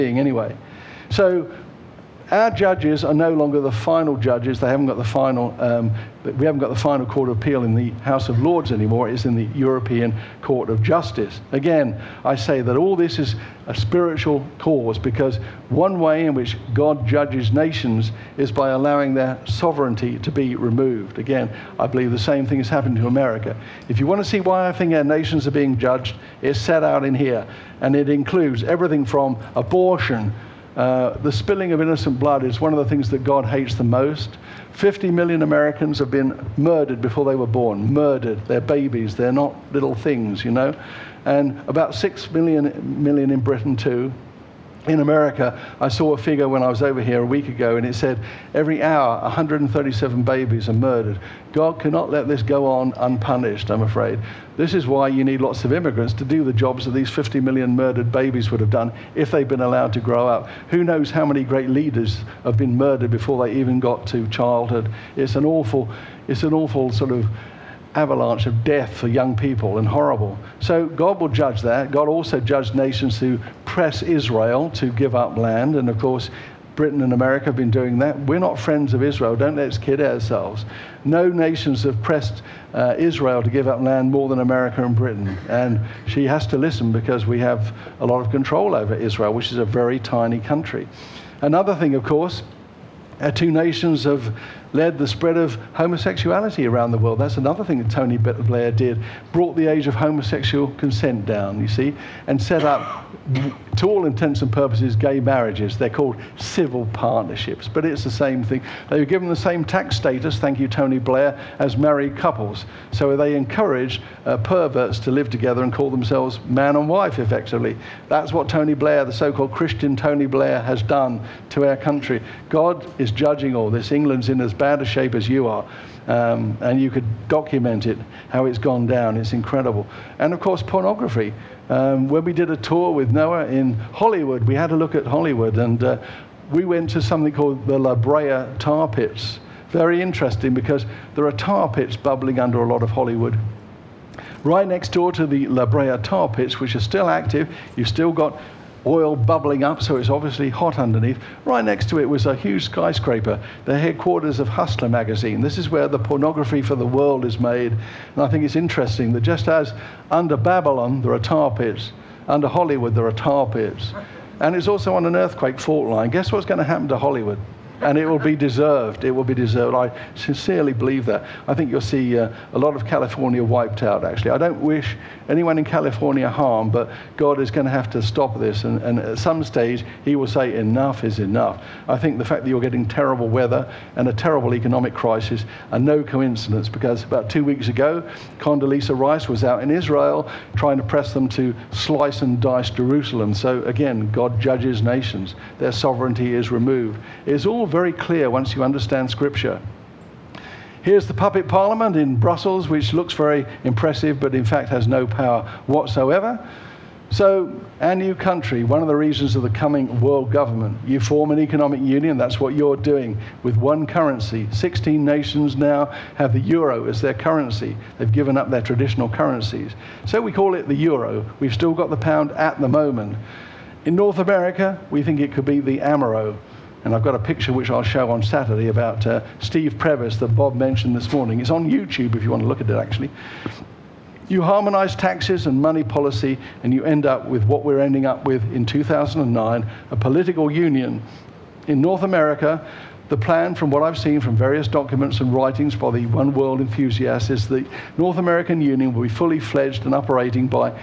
anyway. So our judges are no longer the final judges. They haven't got the final, we haven't got the final court of appeal in the House of Lords anymore. It's in the European Court of Justice. Again, I say that all this is a spiritual cause, because one way in which God judges nations is by allowing their sovereignty to be removed. Again, I believe the same thing has happened to America. If you want to see why I think our nations are being judged, it's set out in here. And it includes everything from abortion. The spilling of innocent blood is one of the things that God hates the most. 50 million Americans have been murdered before they were born. Murdered. They're babies. They're not little things, you know. And about 6 million in Britain too. In America, I saw a figure when I was over here a week ago, and it said every hour 137 babies are murdered. God cannot let this go on unpunished, I'm afraid. This is why you need lots of immigrants to do the jobs that these 50 million murdered babies would have done if they'd been allowed to grow up. Who knows how many great leaders have been murdered before they even got to childhood. It's an awful sort of avalanche of death for young people, and horrible. So God will judge that. God also judged nations who press Israel to give up land, and of course Britain and America have been doing that. We're not friends of Israel. Don't let's kid ourselves. No nations have pressed Israel to give up land more than America and Britain, and she has to listen because we have a lot of control over Israel, which is a very tiny country. Another thing, of course, our two nations have led the spread of homosexuality around the world. That's another thing that Tony Blair did. Brought the age of homosexual consent down, you see, and set up, to all intents and purposes, gay marriages. They're called civil partnerships, but it's the same thing. They were given the same tax status, thank you, Tony Blair, as married couples. So they encourage perverts to live together and call themselves man and wife, effectively. That's what Tony Blair, the so-called Christian Tony Blair, has done to our country. God is judging all this. England's in as bad a shape as you are. And you could document it, how it's gone down. It's incredible. And of course, pornography. When we did a tour with Noah in Hollywood, we had a look at Hollywood, and we went to something called the La Brea tar pits. Very interesting, because there are tar pits bubbling under a lot of Hollywood. Right next door to the La Brea tar pits, which are still active, you've still got oil bubbling up, so it's obviously hot underneath. Right next to it was a huge skyscraper, the headquarters of Hustler magazine. This is where the pornography for the world is made. And I think it's interesting that just as under Babylon there are tar pits, under Hollywood there are tar pits. And it's also on an earthquake fault line. Guess what's going to happen to Hollywood? And it will be deserved. It will be deserved. I sincerely believe that. I think you'll see a lot of California wiped out, actually. I don't wish anyone in California harm, but God is going to have to stop this. And at some stage, he will say enough is enough. I think the fact that you're getting terrible weather and a terrible economic crisis are no coincidence, because about 2 weeks ago, Condoleezza Rice was out in Israel trying to press them to slice and dice Jerusalem. So again, God judges nations. Their sovereignty is removed. It's all very clear once you understand Scripture. Here's the puppet parliament in Brussels, which looks very impressive, but in fact has no power whatsoever. So our new country, one of the reasons of the coming world government, you form an economic union. That's what you're doing with one currency. 16 nations now have the euro as their currency. They've given up their traditional currencies. So we call it the euro. We've still got the pound at the moment. In North America, we think it could be the Amero. And I've got a picture which I'll show on Saturday about Steve Previs that Bob mentioned this morning. It's on YouTube if you want to look at it, actually. You harmonize taxes and money policy, and you end up with what we're ending up with in 2009, a political union. In North America, the plan, from what I've seen from various documents and writings by the One World enthusiasts, is the North American Union will be fully fledged and operating by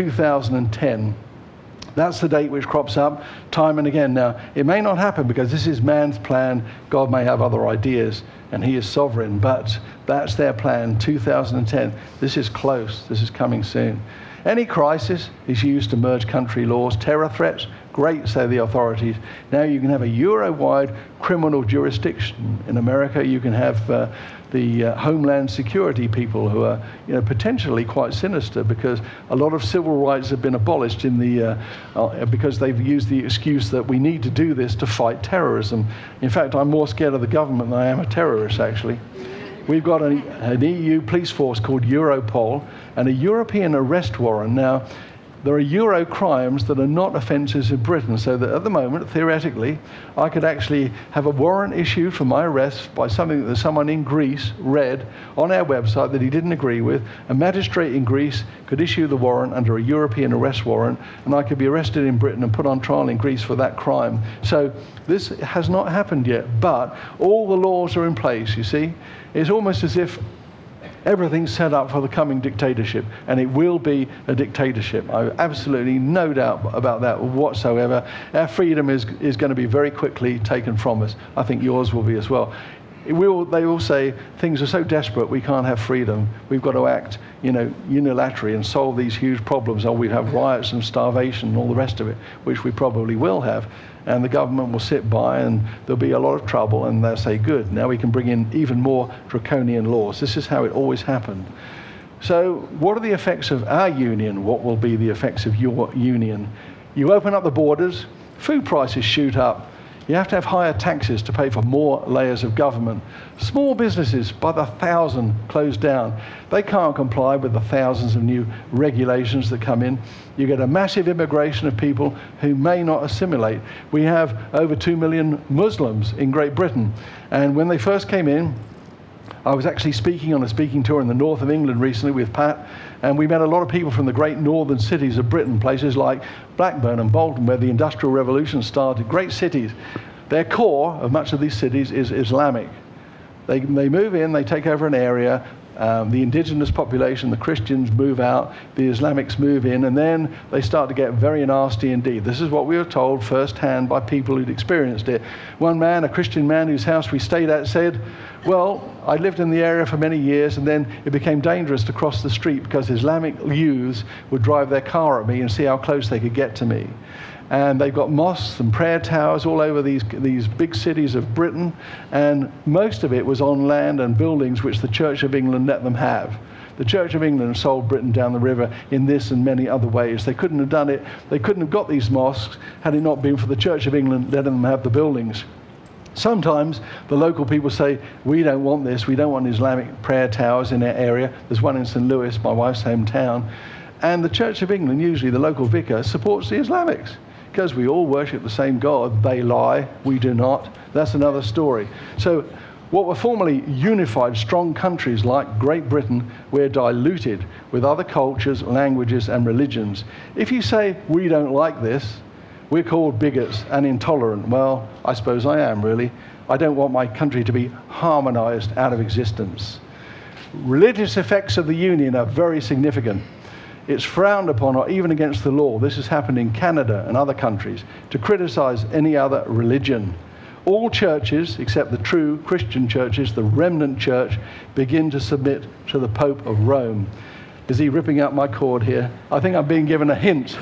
2010. That's the date which crops up time and again. Now, it may not happen because this is man's plan. God may have other ideas, and he is sovereign, but that's their plan, 2010. This is close. This is coming soon. Any crisis is used to merge country laws. Terror threats, great, say the authorities. Now you can have a Euro-wide criminal jurisdiction. In America, you can have the Homeland Security people who are, potentially quite sinister, because a lot of civil rights have been abolished in the because they've used the excuse that we need to do this to fight terrorism. In fact, I'm more scared of the government than I am a terrorist, actually. We've got an EU police force called Europol and a European arrest warrant. Now, there are Euro crimes that are not offences in Britain, so that at the moment, theoretically, I could actually have a warrant issued for my arrest by something that someone in Greece read on our website that he didn't agree with. A magistrate in Greece could issue the warrant under a European arrest warrant, and I could be arrested in Britain and put on trial in Greece for that crime. So this has not happened yet, but all the laws are in place, you see. It's almost as if everything's set up for the coming dictatorship, and it will be a dictatorship. I have absolutely no doubt about that whatsoever. Our freedom is going to be very quickly taken from us. I think yours will be as well. They will say things are so desperate we can't have freedom. We've got to act, unilaterally and solve these huge problems, or we have riots and starvation and all the rest of it, which we probably will have. And the government will sit by and there'll be a lot of trouble, and they'll say, good, now we can bring in even more draconian laws. This is how it always happened. So what are the effects of our union? What will be the effects of your union? You open up the borders, food prices shoot up. You have to have higher taxes to pay for more layers of government. Small businesses by the thousand close down. They can't comply with the thousands of new regulations that come in. You get a massive immigration of people who may not assimilate. We have over 2 million Muslims in Great Britain. And when they first came in, I was actually speaking on a speaking tour in the north of England recently with Pat, and we met a lot of people from the great northern cities of Britain, places like Blackburn and Bolton, where the Industrial Revolution started, great cities. Their core of much of these cities is Islamic. They move in, they take over an area, the indigenous population, the Christians move out, the Islamics move in, and then they start to get very nasty indeed. This is what we were told firsthand by people who'd experienced it. One man, a Christian man whose house we stayed at, said, well, I lived in the area for many years, and then it became dangerous to cross the street because Islamic youths would drive their car at me and see how close they could get to me. And they've got mosques and prayer towers all over these big cities of Britain, and most of it was on land and buildings which the Church of England let them have. The Church of England sold Britain down the river in this and many other ways. They couldn't have done it, they couldn't have got these mosques had it not been for the Church of England letting them have the buildings. Sometimes the local people say, we don't want this, we don't want Islamic prayer towers in our area. There's one in St. Louis, my wife's hometown. And the Church of England, usually the local vicar, supports the Islamics because we all worship the same God. They lie, we do not. That's another story. So what were formerly unified, strong countries like Great Britain, we're diluted with other cultures, languages, and religions. If you say, we don't like this, we're called bigots and intolerant. Well, I suppose I am, really. I don't want my country to be harmonized out of existence. Religious effects of the union are very significant. It's frowned upon, or even against the law. This has happened in Canada and other countries, to criticize any other religion. All churches, except the true Christian churches, the remnant church, begin to submit to the Pope of Rome. Is he ripping out my cord here? I think I'm being given a hint,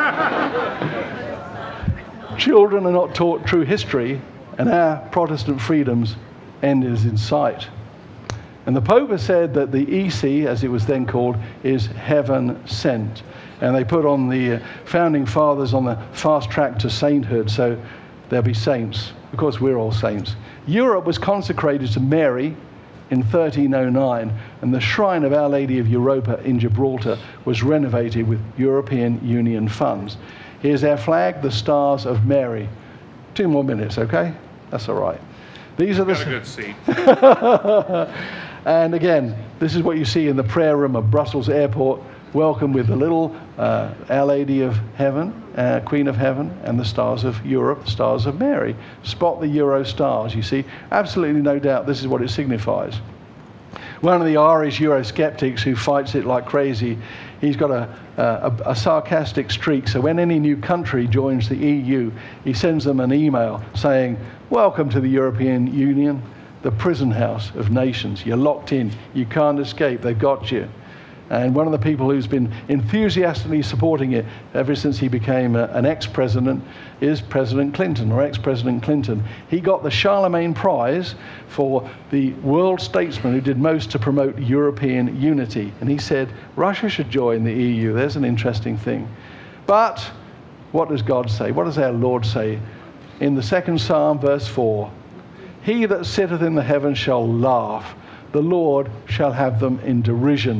Children are not taught true history, and our Protestant freedoms end is in sight. And the Pope has said that the EC, as it was then called, is heaven sent. And they put on the founding fathers on the fast track to sainthood, so there'll be saints. Of course, we're all saints. Europe was consecrated to Mary in 1309, and the shrine of Our Lady of Europa in Gibraltar was renovated with European Union funds. Here's our flag, the Stars of Mary. 2 more minutes, okay? That's all right. These are the... Got a good seat. And again, this is what you see in the prayer room of Brussels Airport. Welcome with the little Our Lady of Heaven, Queen of Heaven, and the Stars of Europe, the Stars of Mary. Spot the Euro stars, you see. Absolutely no doubt this is what it signifies. One of the Irish Eurosceptics who fights it like crazy, he's got a sarcastic streak. So when any new country joins the EU, he sends them an email saying, welcome to the European Union, the prison house of nations. You're locked in. You can't escape. They've got you. And one of the people who's been enthusiastically supporting it ever since he became an ex-president is President Clinton, or ex-President Clinton. He got the Charlemagne Prize for the world statesman who did most to promote European unity. And he said, Russia should join the EU. There's an interesting thing. But what does God say? What does our Lord say? In the 2nd Psalm, verse 4, he that sitteth in the heavens shall laugh. The Lord shall have them in derision.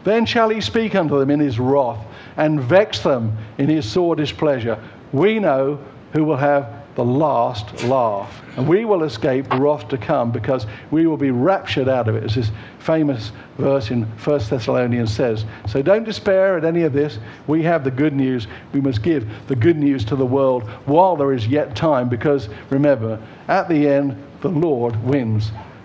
Then shall he speak unto them in his wrath, and vex them in his sore displeasure. We know who will have the last laugh, and we will escape the wrath to come, because we will be raptured out of it, as this famous verse in 1 Thessalonians says. So don't despair at any of this. We have the good news. We must give the good news to the world while there is yet time, because remember, at the end, the Lord wins.